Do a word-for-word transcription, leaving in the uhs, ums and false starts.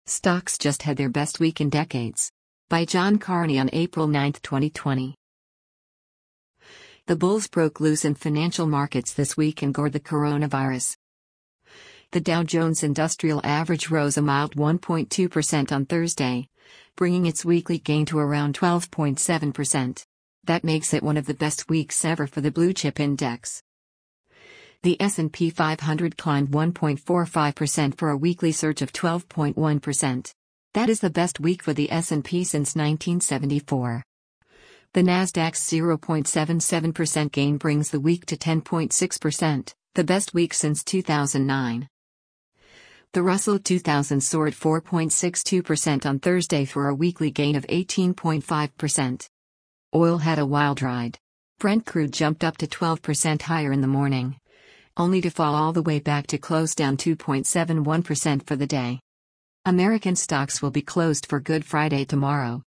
Stocks just had their best week in decades. By John Carney on April ninth, twenty twenty. The bulls broke loose in financial markets this week and gored the coronavirus. The Dow Jones Industrial Average rose a mild one point two percent on Thursday, bringing its weekly gain to around twelve point seven percent. That makes it one of the best weeks ever for the blue chip index. The S and P five hundred climbed one point four five percent for a weekly surge of twelve point one percent. That is the best week for the S and P since nineteen seventy-four. The Nasdaq's zero point seven seven percent gain brings the week to ten point six percent, the best week since two thousand nine. The Russell two thousand soared four point six two percent on Thursday for a weekly gain of eighteen point five percent. Oil had a wild ride. Brent crude jumped up to twelve percent higher in the morning, only to fall all the way back to close down two point seven one percent for the day. American stocks will be closed for Good Friday tomorrow,